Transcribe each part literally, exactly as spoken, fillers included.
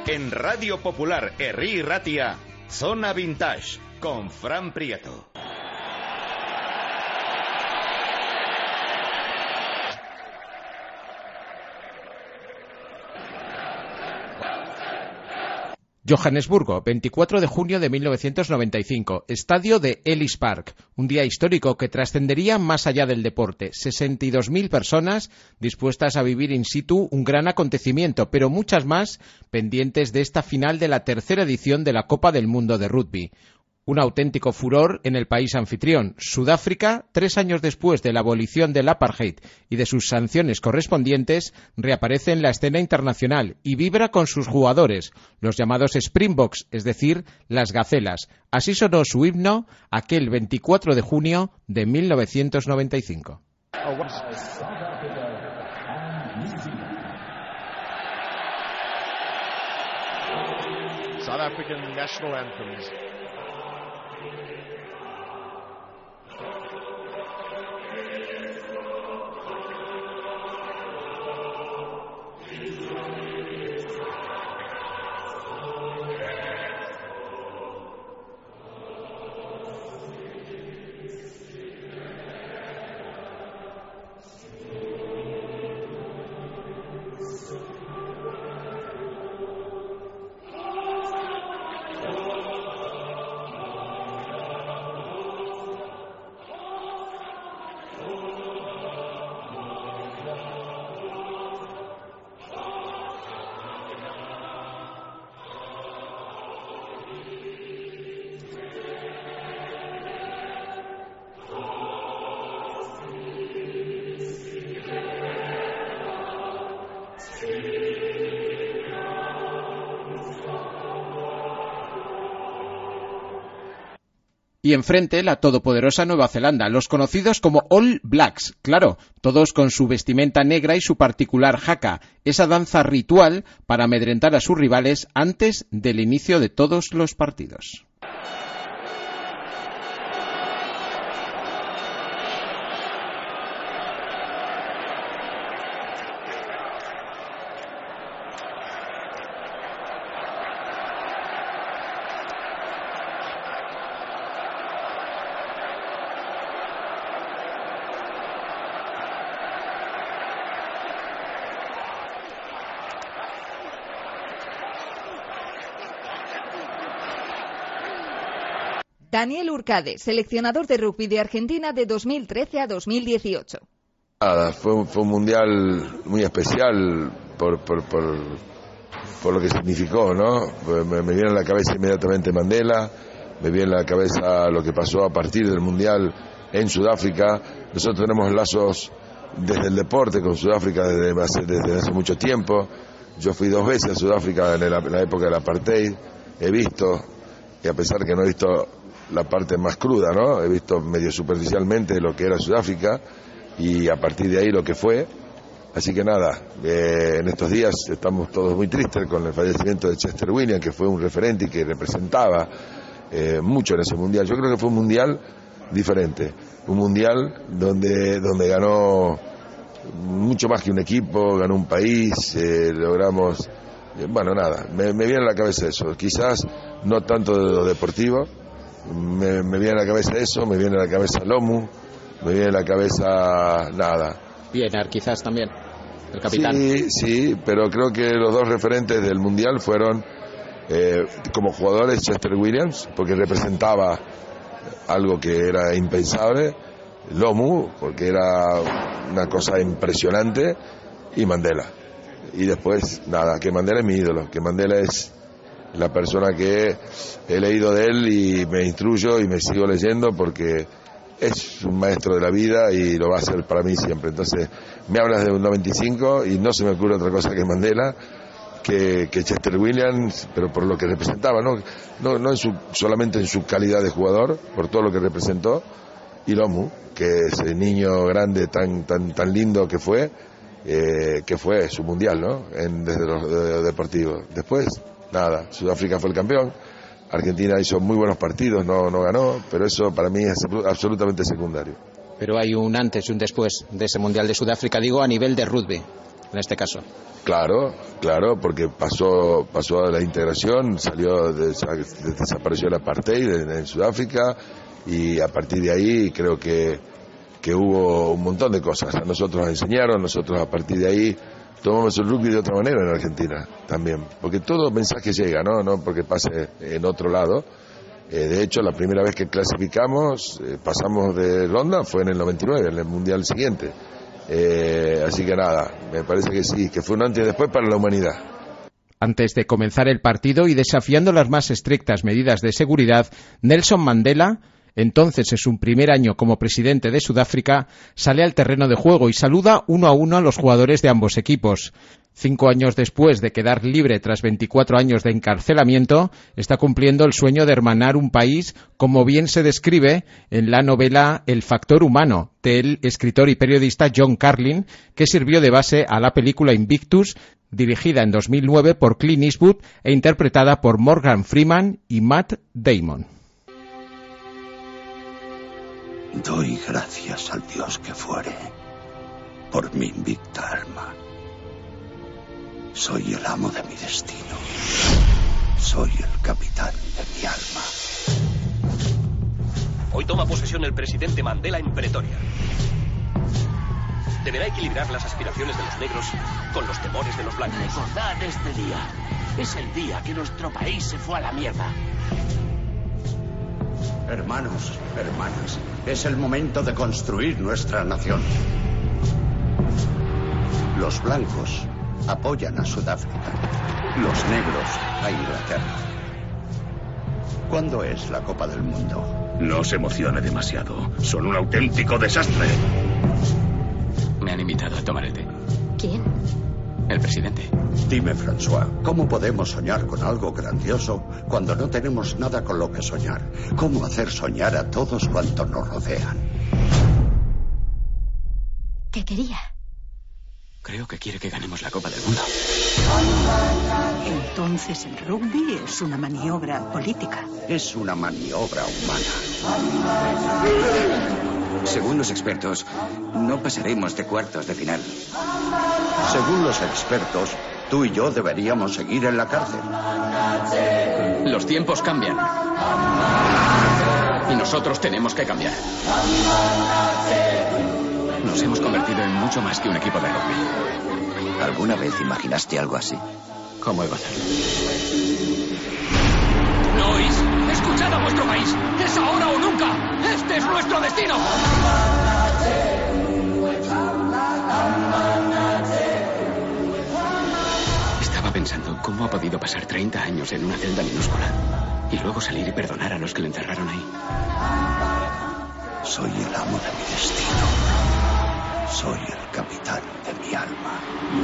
En Radio Popular, Herri Ratia, Zona Vintage, con Fran Prieto. Johannesburgo, veinticuatro de junio de mil novecientos noventa y cinco, estadio de Ellis Park, un día histórico que trascendería más allá del deporte, sesenta y dos mil personas dispuestas a vivir in situ un gran acontecimiento, pero muchas más pendientes de esta final de la tercera edición de la Copa del Mundo de Rugby. Un auténtico furor en el país anfitrión. Sudáfrica, tres años después de la abolición del apartheid y de sus sanciones correspondientes, reaparece en la escena internacional y vibra con sus jugadores, los llamados Springboks, es decir, las gacelas. Así sonó su himno aquel veinticuatro de junio de mil novecientos noventa y cinco. South African national anthems. Y enfrente la todopoderosa Nueva Zelanda, los conocidos como All Blacks, claro, todos con su vestimenta negra y su particular haka, esa danza ritual para amedrentar a sus rivales antes del inicio de todos los partidos. Daniel Urcade, seleccionador de rugby de Argentina de dos mil trece a dos mil dieciocho. Nada, fue, fue un mundial muy especial por, por, por, por lo que significó, ¿no? Me, me viene a la cabeza inmediatamente Mandela, me viene a la cabeza lo que pasó a partir del mundial en Sudáfrica. Nosotros tenemos lazos desde el deporte con Sudáfrica desde hace, desde hace mucho tiempo. Yo fui dos veces a Sudáfrica en la, en la época del apartheid, he visto, y a pesar que no he visto la parte más cruda, ¿no? He visto medio superficialmente lo que era Sudáfrica y a partir de ahí lo que fue. Así que nada, eh, en estos días estamos todos muy tristes con el fallecimiento de Chester Williams, que fue un referente y que representaba eh, mucho en ese mundial. Yo creo que fue un mundial diferente, un mundial donde, donde ganó mucho más que un equipo, ganó un país, eh, logramos, eh, bueno nada, me, me viene a la cabeza eso, quizás no tanto de lo deportivo. Me, me viene a la cabeza eso, me viene a la cabeza Lomu, me viene a la cabeza nada. Pienaar quizás también, el capitán. Sí, sí, pero creo que los dos referentes del Mundial fueron eh, como jugadores Chester Williams, porque representaba algo que era impensable, Lomu, porque era una cosa impresionante, y Mandela. Y después, nada, que Mandela es mi ídolo, que Mandela es la persona que he leído de él y me instruyo y me sigo leyendo porque es un maestro de la vida y lo va a ser para mí siempre. Entonces me hablas de un noventa y cinco y no se me ocurre otra cosa que Mandela, que, que Chester Williams, pero por lo que representaba, no, no, no en su, solamente en su calidad de jugador, por todo lo que representó, y Lomu, que ese niño grande tan, tan, tan lindo que fue, eh, que fue su mundial, ¿no? En, desde los de, deportivos. Después nada, Sudáfrica fue el campeón, Argentina hizo muy buenos partidos, no, no ganó, pero eso para mí es absolutamente secundario. Pero hay un antes y un después de ese Mundial de Sudáfrica, digo, a nivel de rugby. en este caso. Claro, claro, porque pasó pasó a la integración, salió de, de, desapareció el apartheid en, en Sudáfrica, y a partir de ahí creo que, que hubo un montón de cosas. A nosotros nos enseñaron, nosotros a partir de ahí tomamos el rugby de otra manera en Argentina también, porque todo mensaje llega, no, no porque pase en otro lado. Eh, de hecho, la primera vez que clasificamos, eh, pasamos de ronda, fue en el noventa y nueve, en el mundial siguiente. Eh, así que nada, me parece que sí, que fue un antes y después para la humanidad. Antes de comenzar el partido y desafiando las más estrictas medidas de seguridad, Nelson Mandela, entonces en su primer año como presidente de Sudáfrica, sale al terreno de juego y saluda uno a uno a los jugadores de ambos equipos. Cinco años después de quedar libre tras veinticuatro años de encarcelamiento, está cumpliendo el sueño de hermanar un país, como bien se describe en la novela El factor humano, del escritor y periodista John Carlin, que sirvió de base a la película Invictus, dirigida en dos mil nueve por Clint Eastwood e interpretada por Morgan Freeman y Matt Damon. Doy gracias al Dios que fuere por mi invicta alma. Soy el amo de mi destino. Soy el capitán de mi alma. Hoy toma posesión el presidente Mandela en Pretoria. Deberá equilibrar las aspiraciones de los negros con los temores de los blancos. Recordad este día. Es el día que nuestro país se fue a la mierda. Hermanos, hermanas, es el momento de construir nuestra nación. Los blancos apoyan a Sudáfrica, los negros a Inglaterra. ¿Cuándo es la Copa del Mundo? No se emocione demasiado. Son un auténtico desastre. Me han invitado a tomar el té. ¿Quién? El presidente. Dime, François, ¿cómo podemos soñar con algo grandioso cuando no tenemos nada con lo que soñar? ¿Cómo hacer soñar a todos cuantos nos rodean? ¿Qué quería? Creo que quiere que ganemos la Copa del Mundo. Entonces el rugby es una maniobra política. Es una maniobra humana. Según los expertos, no pasaremos de cuartos de final. Según los expertos, tú y yo deberíamos seguir en la cárcel. Los tiempos cambian. Y nosotros tenemos que cambiar. Nos hemos convertido en mucho más que un equipo de rugby. ¿Alguna vez imaginaste algo así? ¿Cómo iba a hacerlo? ¿No oís? ¡Escuchad a vuestro país! ¡Es ahora o nunca! ¡Este es nuestro destino! Estaba pensando cómo ha podido pasar treinta años en una celda minúscula y luego salir y perdonar a los que le encerraron ahí. Soy el amo de mi destino. Soy el capitán de mi alma.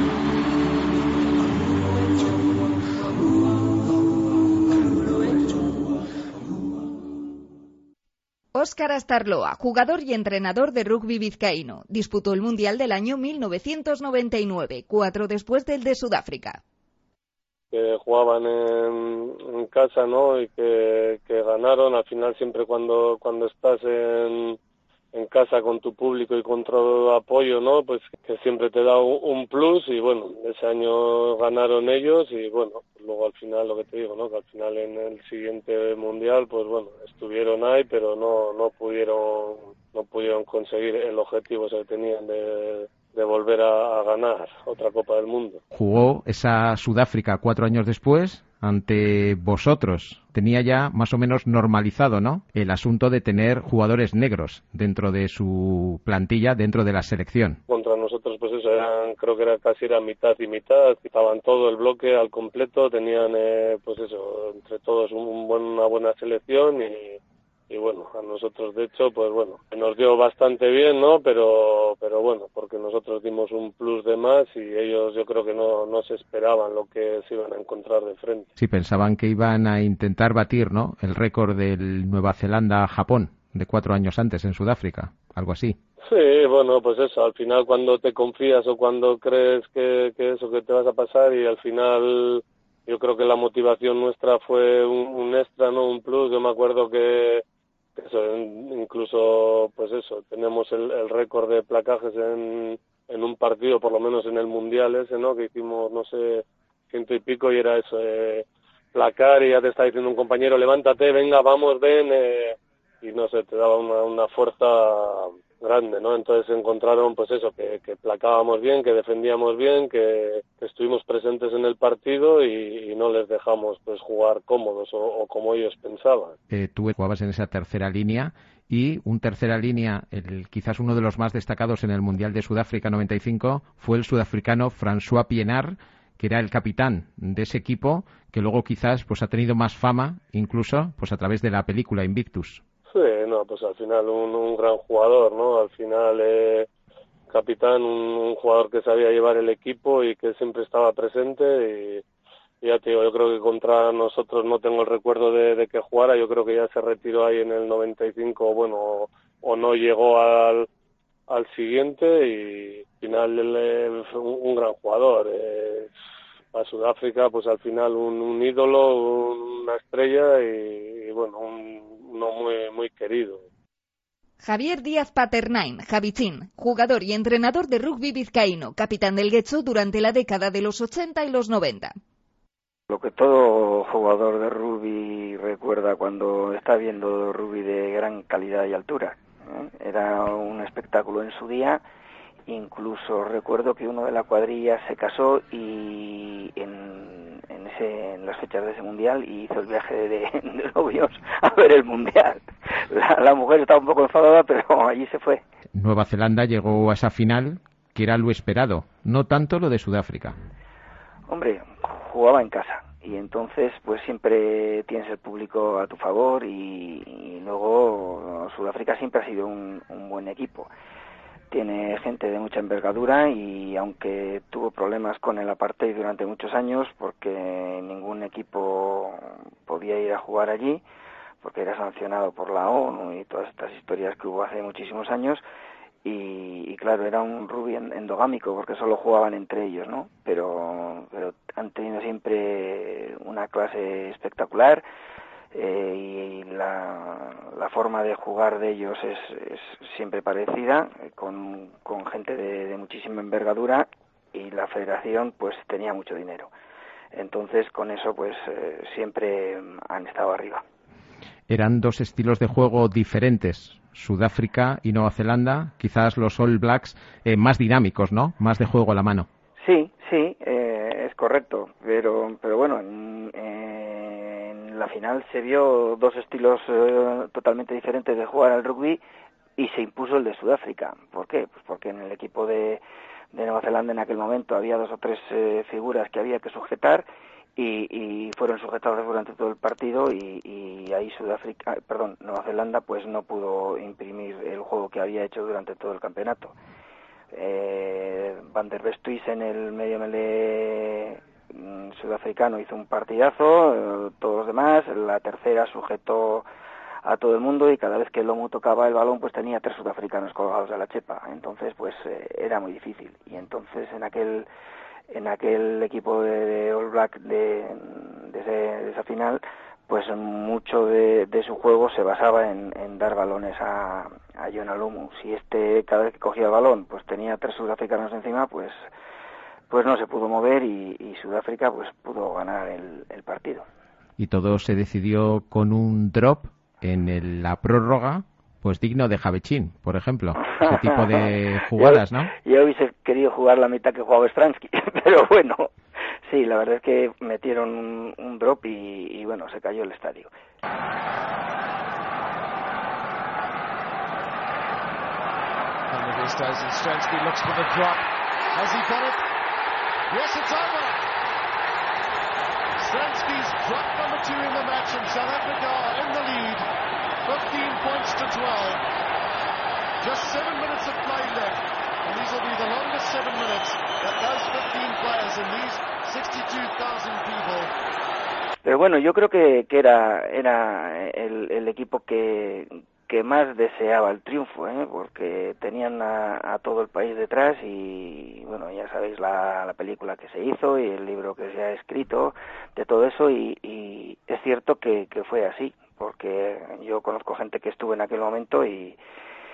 Óscar Astarloa, jugador y entrenador de rugby vizcaíno, disputó el Mundial del año mil novecientos noventa y nueve, cuatro después del de Sudáfrica. Que jugaban en, en casa, ¿no? Y que, que ganaron. Al final siempre cuando cuando estás en, en casa con tu público y con todo apoyo, ¿no? Pues que siempre te da un, un plus, y bueno, ese año ganaron ellos y bueno, luego al final lo que te digo, ¿no? Que al final en el siguiente mundial, pues bueno, estuvieron ahí, pero no no pudieron no pudieron conseguir el objetivo que tenían de de volver a, a ganar otra Copa del Mundo. Jugó esa Sudáfrica cuatro años después ante vosotros. Tenía ya más o menos normalizado, ¿no?, el asunto de tener jugadores negros dentro de su plantilla, dentro de la selección. Contra nosotros, pues eso, eran, creo que era casi era mitad y mitad. Estaban todo el bloque al completo, tenían, eh, pues eso, entre todos un buen, una buena selección y Y bueno, a nosotros de hecho, pues bueno, nos dio bastante bien, ¿no? Pero pero bueno, porque nosotros dimos un plus de más y ellos yo creo que no, no se esperaban lo que se iban a encontrar de frente. Sí, pensaban que iban a intentar batir, ¿no?, el récord del Nueva Zelanda-Japón de cuatro años antes en Sudáfrica, algo así. Sí, bueno, pues eso, al final cuando te confías o cuando crees que, que eso, que te vas a pasar, y al final yo creo que la motivación nuestra fue un, un extra, ¿no?, un plus. Yo me acuerdo que Eso, incluso, pues eso, tenemos el, el récord de placajes en, en un partido, por lo menos en el Mundial ese, ¿no? Que hicimos, no sé, ciento y pico, y era eso, eh, placar, y ya te está diciendo un compañero, levántate, venga, vamos, ven, eh, y no sé, te daba una, una fuerza grande, ¿no? Entonces encontraron, pues eso, que, que placábamos bien, que defendíamos bien, que, que estuvimos presentes en el partido y, y no les dejamos, pues, jugar cómodos o, o como ellos pensaban. Eh, tú jugabas en esa tercera línea, y un tercera línea, el, quizás uno de los más destacados en el Mundial de Sudáfrica noventa y cinco, fue el sudafricano François Pienaar, que era el capitán de ese equipo, que luego quizás pues ha tenido más fama, incluso pues a través de la película Invictus. Sí, no, pues al final un, un gran jugador, ¿no? Al final, eh, capitán, un, un jugador que sabía llevar el equipo y que siempre estaba presente, y, y ya te digo, yo creo que contra nosotros no tengo el recuerdo de, de que jugara, yo creo que ya se retiró ahí en el noventa y cinco, bueno, o, o no llegó al, al siguiente, y al final él es un, un gran jugador. Eh, a Sudáfrica, pues al final un, un ídolo, una estrella y, y bueno, un, uno muy, muy querido. Javier Díaz Paternain, Javichín, jugador y entrenador de rugby vizcaíno, capitán del Guecho durante la década de los ochenta y los noventa. Lo que todo jugador de rugby recuerda cuando está viendo rugby de gran calidad y altura, ¿eh? Era un espectáculo en su día. Incluso recuerdo que uno de la cuadrilla se casó y en, en, ese, en las fechas de ese mundial, y hizo el viaje de, de novios a ver el mundial. La, la mujer estaba un poco enfadada, pero allí se fue. Nueva Zelanda llegó a esa final, que era lo esperado, no tanto lo de Sudáfrica. Hombre, jugaba en casa y entonces pues siempre tienes el público a tu favor, y, y luego Sudáfrica siempre ha sido un, un buen equipo. Tiene gente de mucha envergadura, y aunque tuvo problemas con el apartheid durante muchos años, porque ningún equipo podía ir a jugar allí, porque era sancionado por la ONU y todas estas historias que hubo hace muchísimos años, y, y claro, era un rugby endogámico, porque solo jugaban entre ellos, ¿no? Pero, pero han tenido siempre una clase espectacular. Eh, y la, la forma de jugar de ellos es, es siempre parecida, con, con gente de, de muchísima envergadura, y la federación pues tenía mucho dinero. Entonces con eso pues eh, siempre han estado arriba. Eran dos estilos de juego diferentes, Sudáfrica y Nueva Zelanda, quizás los All Blacks eh, más dinámicos, ¿no? Más de juego a la mano. Sí, sí, eh, es correcto, pero, pero bueno, en, en la final se vio dos estilos eh, totalmente diferentes de jugar al rugby, y se impuso el de Sudáfrica. ¿Por qué? Pues porque en el equipo de, de Nueva Zelanda en aquel momento había dos o tres eh, figuras que había que sujetar, y, y fueron sujetados durante todo el partido, y, y ahí Sudáfrica, perdón, Nueva Zelanda pues no pudo imprimir el juego que había hecho durante todo el campeonato. Eh, Van der Bestuis en el medio melee sudafricano hizo un partidazo, eh, todos los demás, la tercera sujetó a todo el mundo, y cada vez que el Lomu tocaba el balón pues tenía tres sudafricanos colgados de la chepa, entonces pues eh, era muy difícil. Y entonces en aquel en aquel equipo de, de All Black de, de, ese, de esa final, pues mucho de, de su juego se basaba en, en dar balones a, a Jonah Lomu. Si este cada vez que cogía el balón pues tenía tres sudafricanos encima, pues pues no se pudo mover, y, y Sudáfrica pues pudo ganar el, el partido. Y todo se decidió con un drop en el, la prórroga, pues digno de Javichín, por ejemplo. Ese tipo de jugadas, ¿no? Yo, yo hubiese querido jugar la mitad que jugaba Stransky, pero bueno, sí, la verdad es que metieron un, un drop y, y bueno, se cayó el estadio. Stransky looks for the drop. Has he got it? Yes, it's over. Stransky's drop number two in the match, and South Africa are in the lead, fifteen points to twelve. Just seven minutes of play left, and these will be the longest seven minutes that those fifteen players and these sixty-two thousand people. Pero bueno, yo creo que, que era era el, el equipo que que más deseaba el triunfo, ¿eh? Porque tenían a, a todo el país detrás, y bueno, ya sabéis la, la película que se hizo y el libro que se ha escrito de todo eso, y, y es cierto que, que fue así, porque yo conozco gente que estuvo en aquel momento y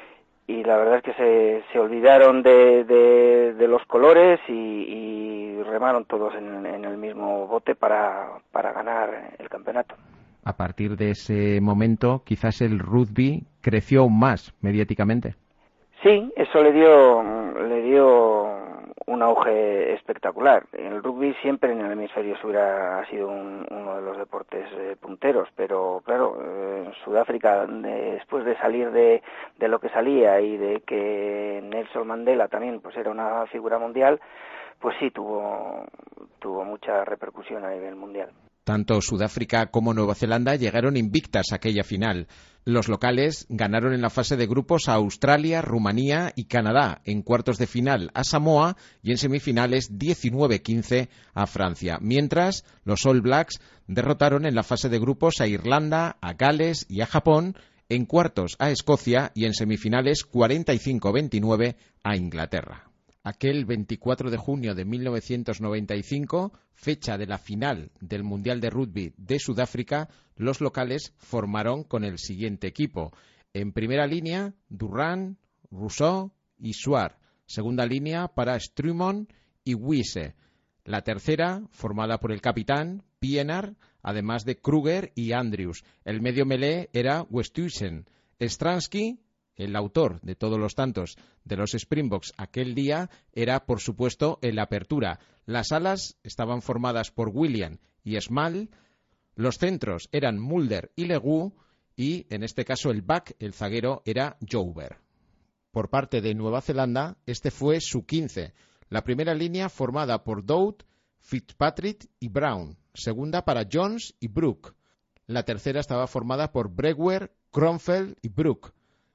y la verdad es que se, se olvidaron de, de, de los colores y, y remaron todos en, en el mismo bote para, para ganar el campeonato. A partir de ese momento, quizás el rugby creció aún más mediáticamente. Sí, eso le dio, le dio un auge espectacular. El rugby siempre en el hemisferio sur ha sido un, uno de los deportes eh, punteros, pero claro, eh, en Sudáfrica, de, después de salir de, de lo que salía y de que Nelson Mandela también pues era una figura mundial, pues sí tuvo, tuvo mucha repercusión a nivel mundial. Tanto Sudáfrica como Nueva Zelanda llegaron invictas a aquella final. Los locales ganaron en la fase de grupos a Australia, Rumanía y Canadá, en cuartos de final a Samoa y en semifinales diecinueve quince a Francia, mientras los All Blacks derrotaron en la fase de grupos a Irlanda, a Gales y a Japón, en cuartos a Escocia y en semifinales cuarenta y cinco veintinueve a Inglaterra. Aquel veinticuatro de junio de mil novecientos noventa y cinco, fecha de la final del Mundial de Rugby de Sudáfrica, los locales formaron con el siguiente equipo. En primera línea, Durrant, Rousseau y Suar. Segunda línea para Strumon y Wise. La tercera, formada por el capitán, Pienaar, además de Kruger y Andrews. El medio melee era Westhuizen. Stransky, el autor de todos los tantos de los Springboks aquel día, era, por supuesto, el apertura. Las alas estaban formadas por William y Small, los centros eran Mulder y Legou, y, en este caso, el back, el zaguero, era Joubert. Por parte de Nueva Zelanda, este fue su quince. La primera línea formada por Dowd, Fitzpatrick y Brown. Segunda para Jones y Brook. La tercera estaba formada por Brewer, Kronfeld y Brook.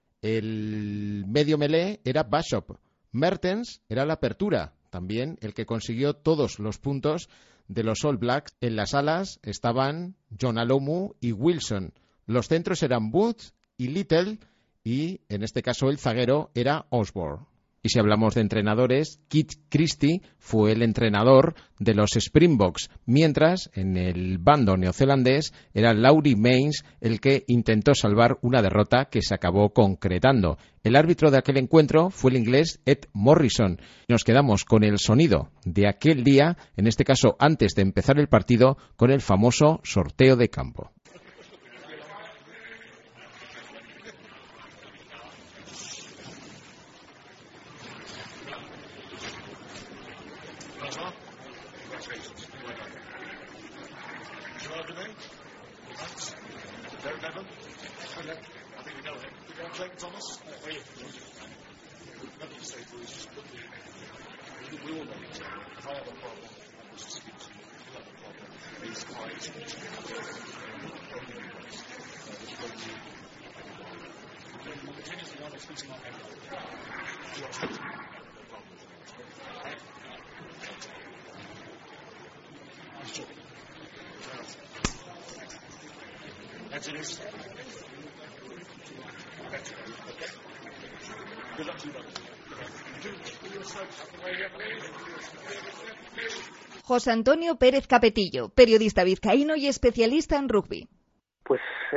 El medio melee era Bishop. Mertens era la apertura, también el que consiguió todos los puntos de los All Blacks. En las alas estaban John Alomu y Wilson. Los centros eran Booth y Little y, en este caso, el zaguero era Osborne. Y si hablamos de entrenadores, Kit Christie fue el entrenador de los Springboks, mientras en el bando neozelandés era Laurie Mains el que intentó salvar una derrota que se acabó concretando. El árbitro de aquel encuentro fue el inglés Ed Morrison. Nos quedamos con el sonido de aquel día, en este caso antes de empezar el partido, con el famoso sorteo de campo. José Antonio Pérez Capetillo, periodista vizcaíno y especialista en rugby. Pues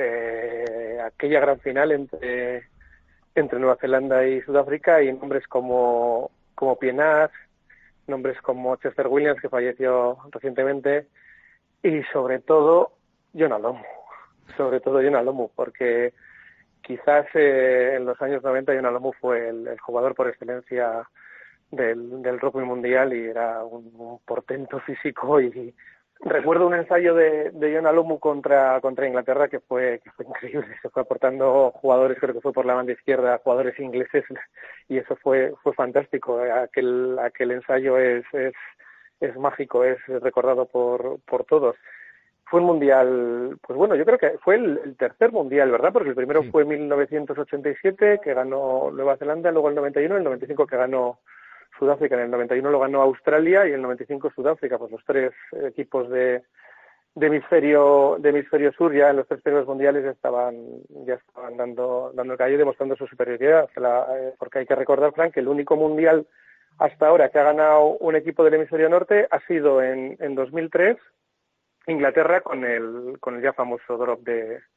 eh, aquella gran final entre, entre Nueva Zelanda y Sudáfrica, y nombres como, como Pienaar, nombres como Chester Williams, que falleció recientemente, y sobre todo John Alomu, sobre todo John Alomu, porque quizás eh, en los años noventa John Alomu fue el, el jugador por excelencia del, del rugby mundial y era un, un portento físico. Y recuerdo un ensayo de, de John Alomu contra, contra Inglaterra que fue, que fue increíble. Se fue aportando jugadores, creo que fue por la banda izquierda, jugadores ingleses, y eso fue, fue fantástico. Aquel, aquel ensayo es, es, es mágico, es recordado por, por todos. Fue un mundial, pues bueno, yo creo que fue el, el tercer mundial, ¿verdad? Porque el primero sí. fue en mil novecientos ochenta y siete, que ganó Nueva Zelanda, luego el noventa y uno, el noventa y cinco que ganó Sudáfrica, en el noventa y uno lo ganó Australia y en el noventa y cinco Sudáfrica. Pues los tres equipos de, de hemisferio de hemisferio sur ya en los tres primeros mundiales ya estaban ya estaban dando dando el callo y demostrando su superioridad. La, eh, porque hay que recordar, Frank, que el único mundial hasta ahora que ha ganado un equipo del hemisferio norte ha sido en, en dos mil tres Inglaterra con el con el ya famoso drop de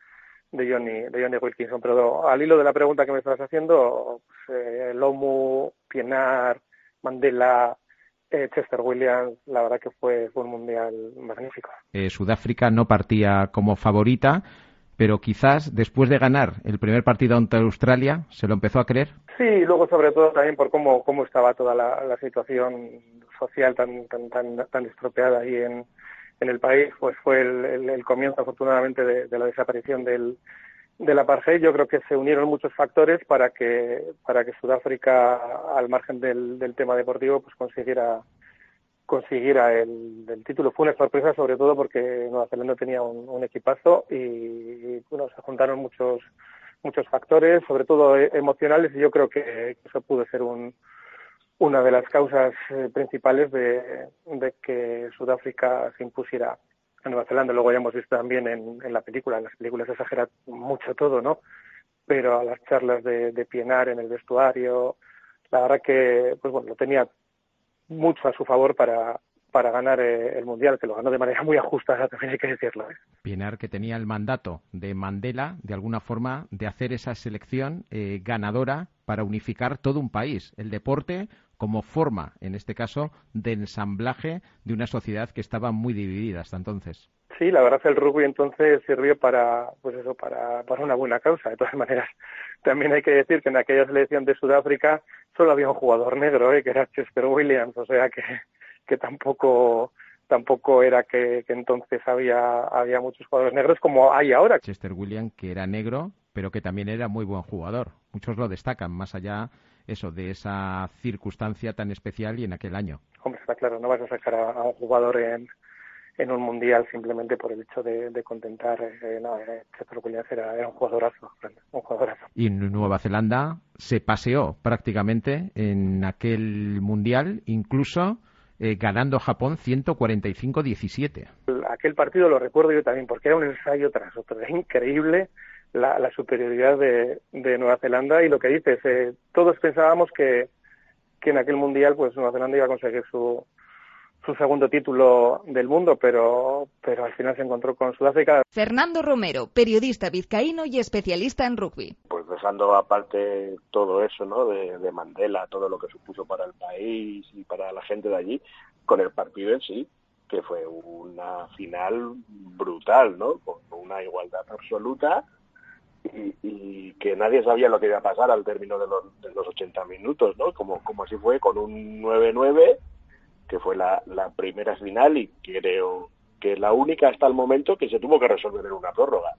de Johnny de Johnny Wilkinson. Pero al hilo de la pregunta que me estás haciendo, pues, eh, Lomu, Pienaar, Mandela, eh, Chester Williams, la verdad que fue, fue un mundial magnífico. Eh, Sudáfrica no partía como favorita, pero quizás después de ganar el primer partido ante Australia se lo empezó a creer. Sí, y luego sobre todo también por cómo cómo estaba toda la, la situación social tan tan tan tan estropeada ahí en, en el país, pues fue el, el, el comienzo afortunadamente de, de la desaparición del del apartheid. Yo creo que se unieron muchos factores para que para que Sudáfrica, al margen del, del tema deportivo, pues consiguiera consiguiera el, el título. Fue una sorpresa, sobre todo porque Nueva Zelanda tenía un, un equipazo y, y bueno, se juntaron muchos muchos factores, sobre todo emocionales, y yo creo que eso pudo ser un, una de las causas eh, principales de, de que Sudáfrica se impusiera a Nueva Zelanda. Luego ya hemos visto también en, en la película, en las películas se exagera mucho todo, ¿no? Pero a las charlas de, de Pienaar en el vestuario, la verdad que, pues bueno, lo tenía mucho a su favor para, para ganar eh, el Mundial, que lo ganó de manera muy ajustada, también hay que decirlo. ¿eh? Pienaar, que tenía el mandato de Mandela, de alguna forma, de hacer esa selección eh, ganadora para unificar todo un país, el deporte como forma, en este caso, de ensamblaje de una sociedad que estaba muy dividida hasta entonces. Sí, la verdad el rugby entonces sirvió para, pues eso, para, para una buena causa. De todas maneras, también hay que decir que en aquella selección de Sudáfrica solo había un jugador negro, ¿eh? que era Chester Williams, o sea que, que tampoco tampoco era que, que entonces había había muchos jugadores negros como hay ahora. Chester Williams, que era negro, pero que también era muy buen jugador. Muchos lo destacan, más allá eso de esa circunstancia tan especial y en aquel año. Hombre, está claro, no vas a sacar a, a un jugador en en un mundial simplemente por el hecho de, de contentar. Eh, no, eh, Chester Williams era, era un jugadorazo, un jugadorazo. Y en Nueva Zelanda se paseó prácticamente en aquel mundial, incluso eh, ganando a Japón ciento cuarenta y cinco a diecisiete. Aquel partido lo recuerdo yo también, porque era un ensayo tras otro. Es increíble la, la superioridad de, de Nueva Zelanda, y lo que dices, eh, todos pensábamos que, que en aquel mundial pues Nueva Zelanda iba a conseguir su su segundo título del mundo, pero pero al final se encontró con Sudáfrica. Fernando Romero, periodista vizcaíno y especialista en rugby. Pues dejando aparte todo eso, ¿no? De, de Mandela, todo lo que supuso para el país y para la gente de allí, con el partido en sí, que fue una final brutal, ¿no? Con una igualdad absoluta y, y que nadie sabía lo que iba a pasar al término de los, de los ochenta minutos, ¿no? Como, como así fue, con un nueve nueve, que fue la, la primera final y creo que la única hasta el momento que se tuvo que resolver en una prórroga.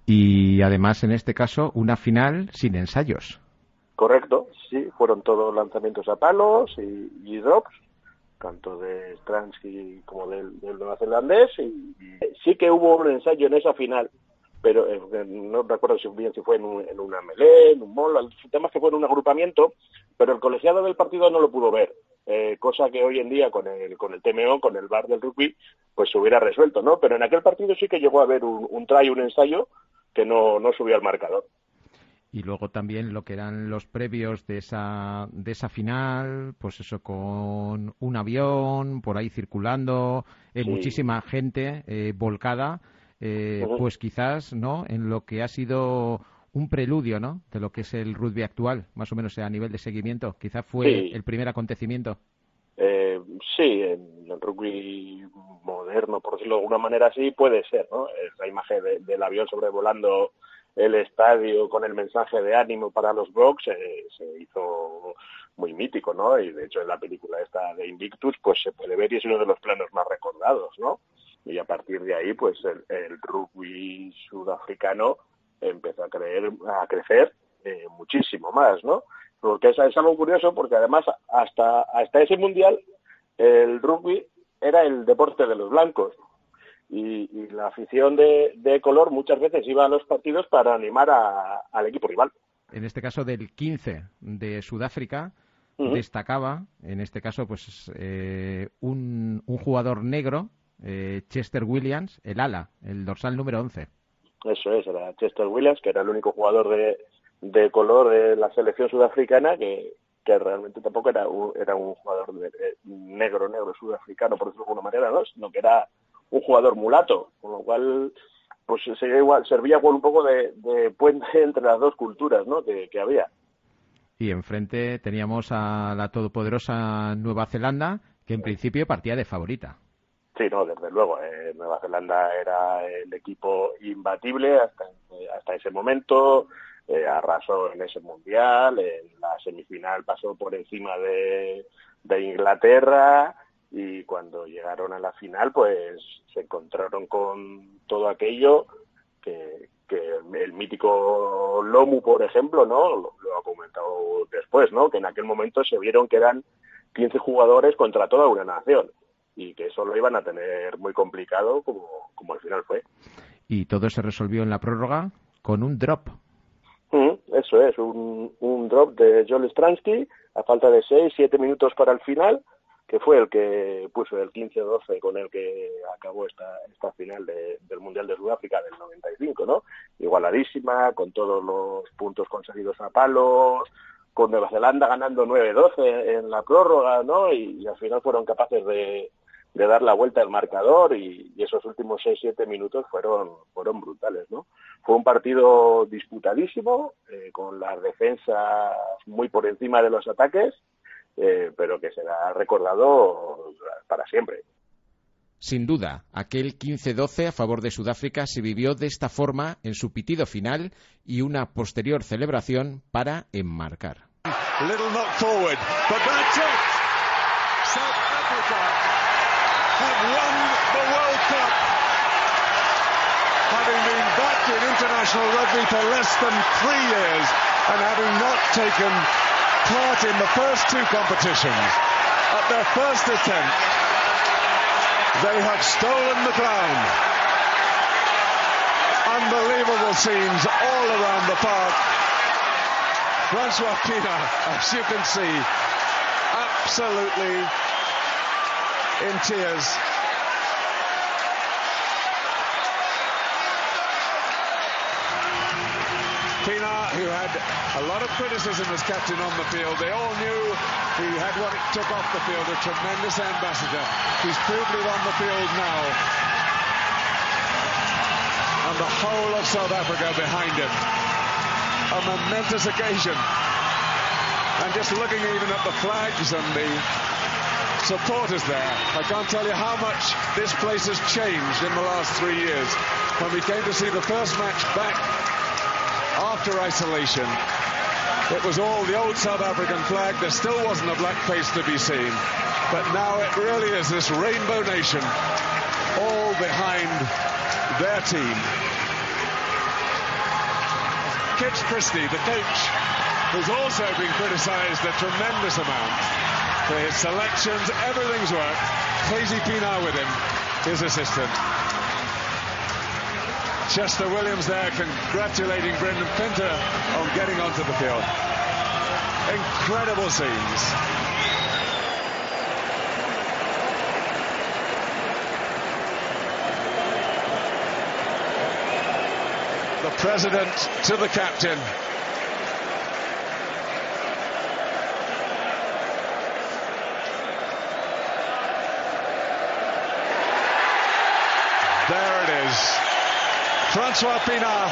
Y además, en este caso, una final sin ensayos. Correcto, sí, fueron todos lanzamientos a palos y, y drops, tanto de Stransky como del, del neozelandés, y, y sí que hubo un ensayo en esa final, pero eh, no recuerdo si bien si fue en, un, en una melee, en un mall, el tema es que fue en un agrupamiento, pero el colegiado del partido no lo pudo ver. Eh, cosa que hoy en día con el con el T M O, con el V A R del rugby, pues se hubiera resuelto, ¿no? Pero en aquel partido sí que llegó a haber un, un try, un ensayo que no, no subió al marcador. Y luego también lo que eran los previos de esa de esa final, pues eso, con un avión por ahí circulando, eh, sí. muchísima gente eh, volcada, eh, uh-huh. pues quizás, ¿no?, en lo que ha sido un preludio, ¿no?, de lo que es el rugby actual, más o menos a nivel de seguimiento. Quizá fue sí. el primer acontecimiento. Eh, sí, en el rugby moderno, por decirlo de alguna manera, sí puede ser, ¿no? La imagen de, del avión sobrevolando el estadio con el mensaje de ánimo para los Boks eh, se hizo muy mítico, ¿no? Y de hecho en la película esta de Invictus pues se puede ver y es uno de los planos más recordados, ¿no? Y a partir de ahí pues el, el rugby sudafricano empezó a creer a crecer eh, muchísimo más, ¿no? Porque es, es algo curioso porque además hasta hasta ese mundial el rugby era el deporte de los blancos y, y la afición de, de color muchas veces iba a los partidos para animar a, al equipo rival. En este caso del quince de Sudáfrica uh-huh. destacaba, en este caso pues eh, un, un jugador negro, eh, Chester Williams, el ala, el dorsal número once. Eso es, era Chester Williams, que era el único jugador de, de color de la selección sudafricana que, que realmente tampoco era un, era un jugador de, de, negro, negro sudafricano, por decirlo de alguna manera, ¿no? Sino que era un jugador mulato, con lo cual pues sería igual, servía igual un poco de, de puente entre las dos culturas, ¿no? que, que había. Y enfrente teníamos a la todopoderosa Nueva Zelanda, que en principio partía de favorita. Sí, no, desde luego. Eh, Nueva Zelanda era el equipo imbatible hasta, hasta ese momento. Eh, arrasó en ese mundial. En la semifinal pasó por encima de, de Inglaterra. Y cuando llegaron a la final, pues se encontraron con todo aquello que, que el mítico Lomu, por ejemplo, ¿no? Lo, lo ha comentado después, ¿no? Que en aquel momento se vieron que eran quince jugadores contra toda una nación y que eso lo iban a tener muy complicado como, como al final fue. Y todo se resolvió en la prórroga con un drop. Mm, eso es, un, un drop de Joel Stransky a falta de seis, siete minutos para el final, que fue el que puso el quince doce con el que acabó esta esta final de, del Mundial de Sudáfrica del noventa y cinco, ¿no? Igualadísima, con todos los puntos conseguidos a palos, con Nueva Zelanda ganando nueve doce en la prórroga, ¿no? Y, y al final fueron capaces de, de dar la vuelta al marcador y, y esos últimos seis siete minutos fueron fueron brutales, ¿no? Fue un partido disputadísimo, eh, con las defensas muy por encima de los ataques, Eh, pero que será recordado para siempre. Sin duda, aquel quince doce a favor de Sudáfrica se vivió de esta forma en su pitido final y una posterior celebración para enmarcar. Little knock forward, but that's it. South Africa have won the World Cup, having been back in international rugby for less than three years and having not taken part in the first two competitions. At their first attempt, they have stolen the crown. Unbelievable scenes all around the park. Francois Pienaar, as you can see, absolutely in tears. Pienaar, who had a lot of criticism as captain on the field, they all knew he had what it took off the field, a tremendous ambassador. He's proved it on the field now. And the whole of South Africa behind him. A momentous occasion. And just looking even at the flags and the supporters there, I can't tell you how much this place has changed in the last three years. When we came to see the first match back after isolation, it was all the old South African flag. There still wasn't a black face to be seen. But now it really is this rainbow nation, all behind their team. Kitch Christie, the coach, who's also been criticised a tremendous amount for his selections. Everything's worked. Casey Pienaar with him, his assistant. Chester Williams there congratulating Brendan Pinter on getting onto the field. Incredible scenes. The president to the captain. There it is. Francois Pienaar,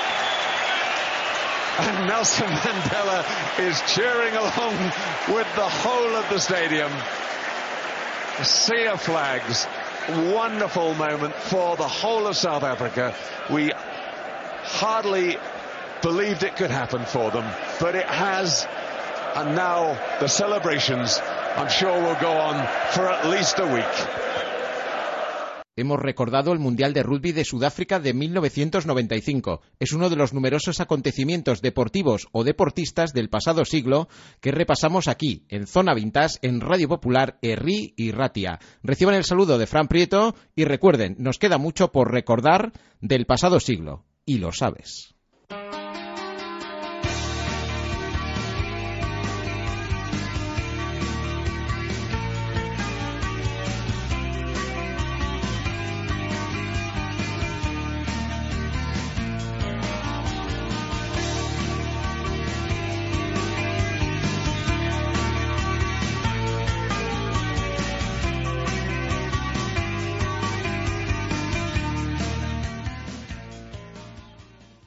and Nelson Mandela is cheering along with the whole of the stadium. A sea of flags, wonderful moment for the whole of South Africa. We hardly believed it could happen for them, but it has, and now the celebrations, I'm sure, will go on for at least a week. Hemos recordado el Mundial de Rugby de Sudáfrica de mil novecientos noventa y cinco. Es uno de los numerosos acontecimientos deportivos o deportistas del pasado siglo que repasamos aquí, en Zona Vintage, en Radio Popular, Herri y Ratia. Reciban el saludo de Fran Prieto y recuerden, nos queda mucho por recordar del pasado siglo. Y lo sabes.